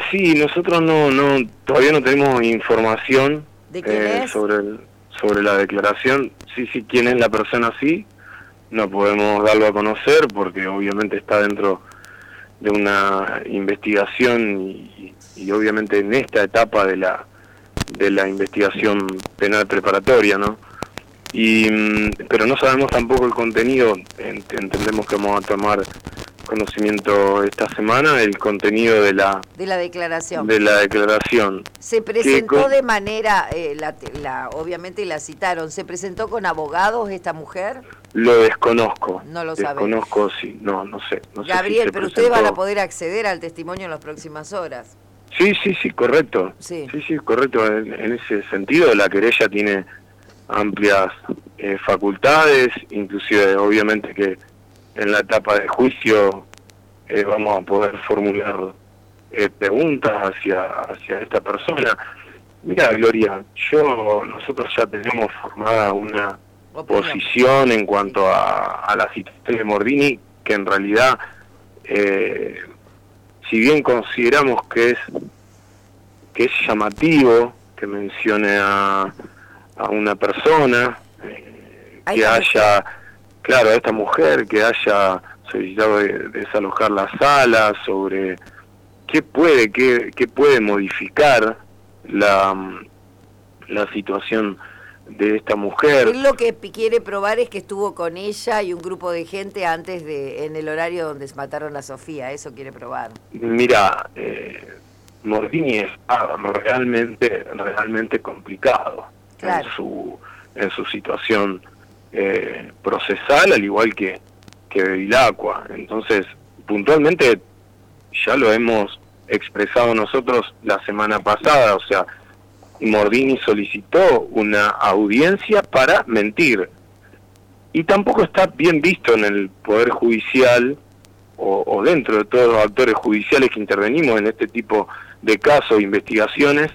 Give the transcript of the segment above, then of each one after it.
sí, nosotros todavía no tenemos información ¿De quién es? sobre la declaración. Sí, quién es la persona, sí, no podemos darlo a conocer porque obviamente está dentro de una investigación y obviamente en esta etapa de la investigación penal preparatoria, ¿no? Pero no sabemos tampoco el contenido. Entendemos que vamos a tomar conocimiento esta semana el contenido de la declaración. Se presentó de manera, obviamente la citaron, ¿se presentó con abogados esta mujer? Lo desconozco. No lo sabe. Desconozco, sí, no sé. Gabriel, si pero ustedes van a poder acceder al testimonio en las próximas horas. Sí, correcto. Sí, correcto. En ese sentido, la querella tiene amplias facultades, inclusive obviamente que en la etapa de juicio vamos a poder formular preguntas hacia esta persona. Mira, Gloria, nosotros ya tenemos formada una posición en cuanto a la situación de Mordini, que en realidad, si bien consideramos que es llamativo que mencione a una persona, que haya, claro, a esta mujer que haya solicitado desalojar la sala, sobre qué puede modificar la situación de esta mujer. Él lo que quiere probar es que estuvo con ella y un grupo de gente en el horario donde se mataron a Sofía, eso quiere probar. Mira, Mordini está realmente complicado, claro, en su situación procesal, al igual que Bevilacqua. Entonces, puntualmente ya lo hemos expresado nosotros la semana pasada, o sea, Mordini solicitó una audiencia para mentir, y tampoco está bien visto en el Poder Judicial o dentro de todos los actores judiciales que intervenimos en este tipo de casos, investigaciones,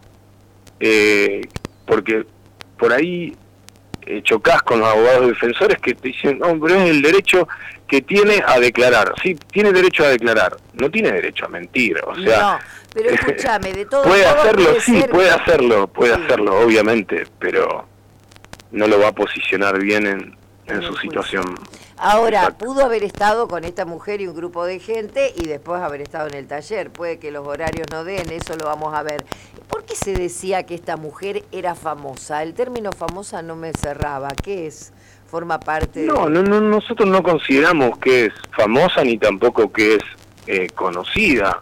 porque por ahí chocás con los abogados defensores que te dicen, no, pero es el derecho que tiene a declarar. Sí, tiene derecho a declarar, no tiene derecho a mentir, o sea... No, pero escúchame, de todo... puede hacerlo, obviamente, pero no lo va a posicionar bien en su situación. Ahora, exacta. Pudo haber estado con esta mujer y un grupo de gente y después haber estado en el taller. Puede que los horarios no den, eso lo vamos a ver. ¿Por qué se decía que esta mujer era famosa? El término famosa no me cerraba. ¿Qué es? ¿Forma parte de...? No, nosotros no consideramos que es famosa ni tampoco que es conocida.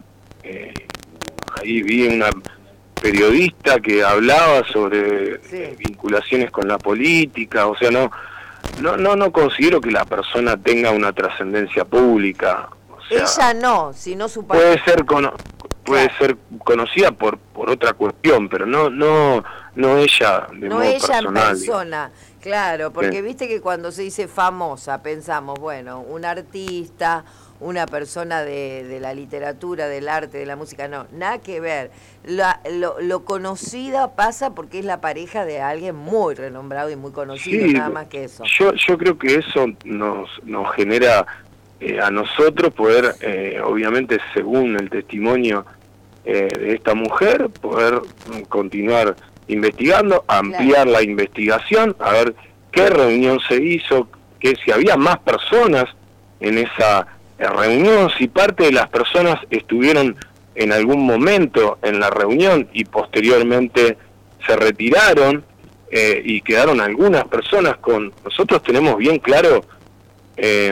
Ahí vi una periodista que hablaba sobre vinculaciones con la política, o sea, no considero que la persona tenga una trascendencia pública. O sea, ella no, sino su pareja. Puede ser conocida por otra cuestión, pero no ella de modo personal. No ella en persona, claro, porque viste que cuando se dice famosa pensamos, bueno, un artista, una persona de la literatura, del arte, de la música, no, nada que ver. Lo conocida pasa porque es la pareja de alguien muy renombrado y muy conocido, nada más que eso. Yo creo que eso nos genera a nosotros poder, obviamente según el testimonio de esta mujer, poder continuar investigando, ampliar la investigación, a ver qué reunión se hizo, que si había más personas en esa reunión, si parte de las personas estuvieron en algún momento en la reunión y posteriormente se retiraron y quedaron algunas personas con... Nosotros tenemos bien claro que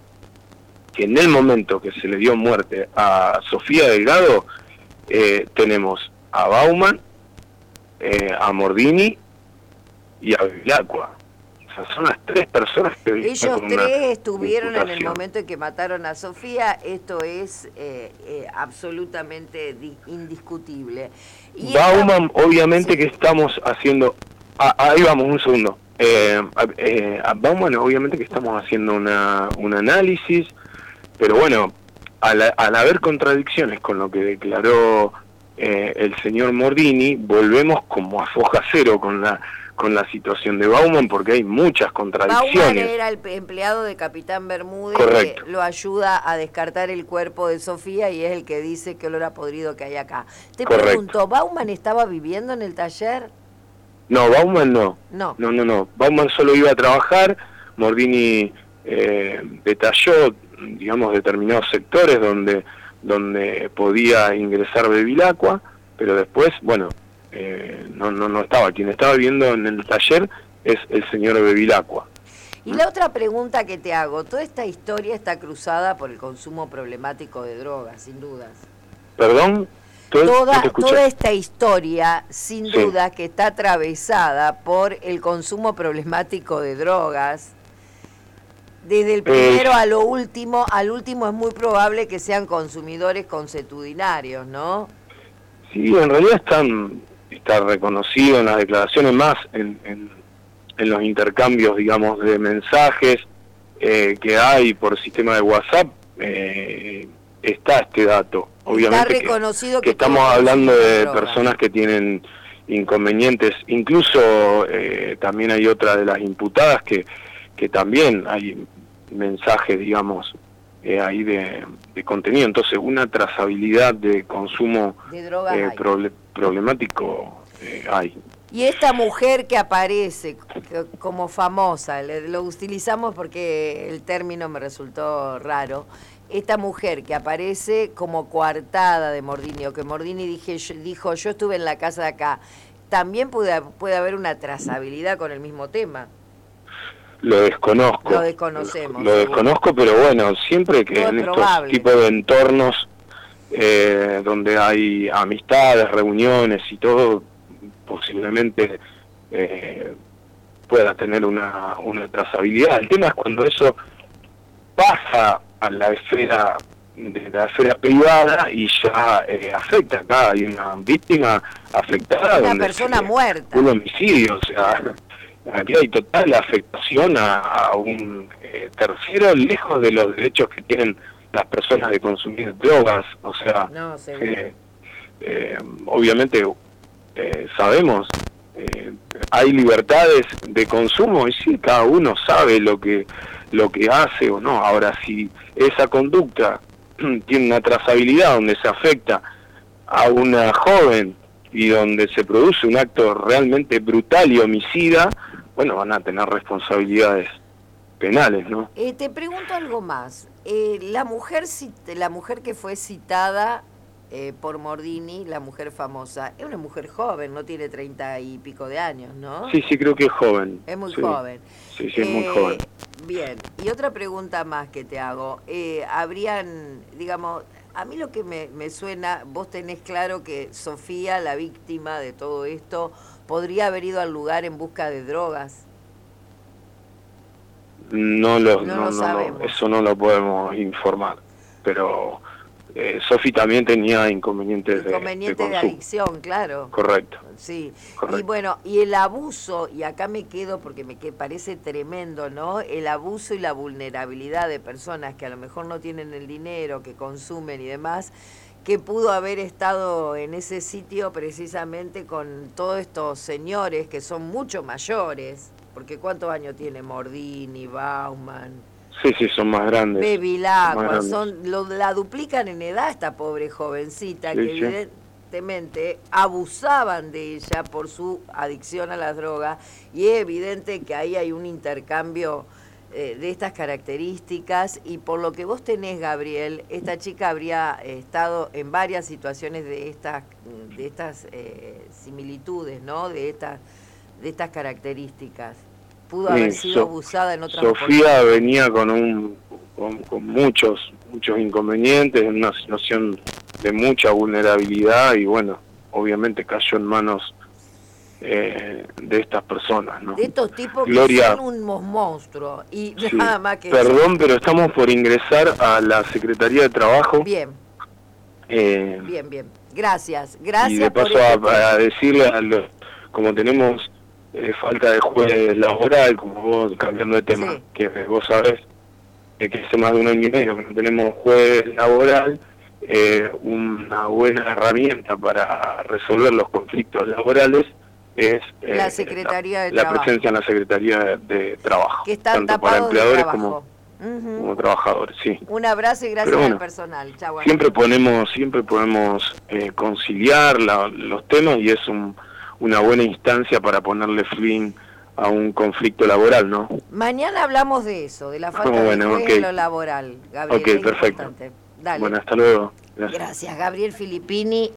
en el momento que se le dio muerte a Sofía Delgado, tenemos a Bauman, a Mordini y a Bevilacqua. O sea, son las tres personas que... Ellos tres estuvieron en el momento en que mataron a Sofía, esto es absolutamente indiscutible. Y Bauman, obviamente que estamos haciendo... ahí vamos, un segundo. A Bauman, obviamente que estamos haciendo un análisis, pero bueno, al haber contradicciones con lo que declaró el señor Mordini, volvemos como a foja cero con la situación de Bauman, porque hay muchas contradicciones. Bauman era el empleado de Capitán Bermúdez. Correcto. Que lo ayuda a descartar el cuerpo de Sofía y es el que dice qué olor a podrido que hay acá. Te Correcto. pregunto, ¿Bauman estaba viviendo en el taller? No, Bauman no. No. No. Bauman solo iba a trabajar. Mordini detalló, digamos, determinados sectores donde podía ingresar Bevilacqua, pero después, bueno, no estaba. Quien estaba viviendo en el taller es el señor Bevilacqua. Y la otra pregunta que te hago, toda esta historia está cruzada por el consumo problemático de drogas, sin dudas. ¿Perdón? Toda esta historia, sin Sí. duda, que está atravesada por el consumo problemático de drogas. Desde el primero al último es muy probable que sean consumidores consuetudinarios, ¿no? Sí, en realidad está reconocido en las declaraciones, más en los intercambios, digamos, de mensajes que hay por sistema de WhatsApp, está este dato. Obviamente está reconocido que estamos hablando de personas que tienen inconvenientes, incluso también hay otra de las imputadas que también hay mensajes, digamos, ahí de contenido. Entonces, una trazabilidad de consumo de drogas problemático hay. Y esta mujer que aparece como famosa, lo utilizamos porque el término me resultó raro, esta mujer que aparece como coartada de Mordini, o que Mordini dijo, yo estuve en la casa de acá, también puede haber una trazabilidad con el mismo tema. Lo desconozco. Lo desconocemos. Lo desconozco, pero bueno, siempre que en estos tipos de entornos donde hay amistades, reuniones y todo, posiblemente pueda tener una trazabilidad. El tema es cuando eso pasa a la esfera privada y ya afecta. Acá hay una víctima afectada, una persona muerta, un homicidio, o sea, aquí hay total afectación a un tercero, lejos de los derechos que tienen las personas de consumir drogas. O sea, no, obviamente sabemos, hay libertades de consumo y sí, cada uno sabe lo que hace o no. Ahora, si esa conducta tiene una trazabilidad donde se afecta a una joven y donde se produce un acto realmente brutal y homicida, bueno, van a tener responsabilidades penales, ¿no? Te pregunto algo más. La mujer que fue citada por Mordini, la mujer famosa, es una mujer joven, no tiene 30 y pico de años, ¿no? Sí, creo que es joven. Es muy joven. Sí, es muy joven. Bien, y otra pregunta más que te hago. Habrían, digamos, a mí lo que me suena, vos tenés claro que Sofía, la víctima de todo esto, podría haber ido al lugar en busca de drogas. No, eso no lo podemos informar, pero Sofi también tenía inconvenientes de adicción, claro. Correcto. Sí. Correcto. Y bueno, y el abuso, y acá me quedo porque me parece tremendo, ¿no? El abuso y la vulnerabilidad de personas que a lo mejor no tienen el dinero, que consumen y demás, que pudo haber estado en ese sitio precisamente con todos estos señores que son mucho mayores, porque ¿cuántos años tiene Mordini, Bauman? Sí, son más grandes. Bevilacqua, la duplican en edad esta pobre jovencita, que evidentemente abusaban de ella por su adicción a las drogas, y es evidente que ahí hay un intercambio de estas características, y por lo que vos tenés, Gabriel, esta chica habría estado en varias situaciones de estas similitudes, ¿no? De estas características. Pudo haber sido abusada en otras Sofía venía con muchos inconvenientes, en una situación de mucha vulnerabilidad, y bueno, obviamente cayó en manos de estas personas, ¿no? De estos tipos Gloria, que son unos monstruos y nada más que perdón, pero estamos por ingresar a la Secretaría de Trabajo. Bien. Bien. Gracias. Y de paso a decirle como tenemos falta de juez laboral, como vos, cambiando de tema, que vos sabés que hace más de 1 año y medio que no tenemos juez laboral, una buena herramienta para resolver los conflictos laborales es la Secretaría de la Trabajo. presencia en la Secretaría de Trabajo, que están tanto para tapados de empleadores trabajo. como trabajadores, sí. Un abrazo y gracias al personal. Chau, siempre podemos conciliar los temas y es una buena instancia para ponerle fin a un conflicto laboral, ¿no? Mañana hablamos de eso, de la falta de juez en lo laboral, Gabriel. Ok, perfecto. Importante. Dale. Bueno, hasta luego. Gracias, Gabriel Filippini.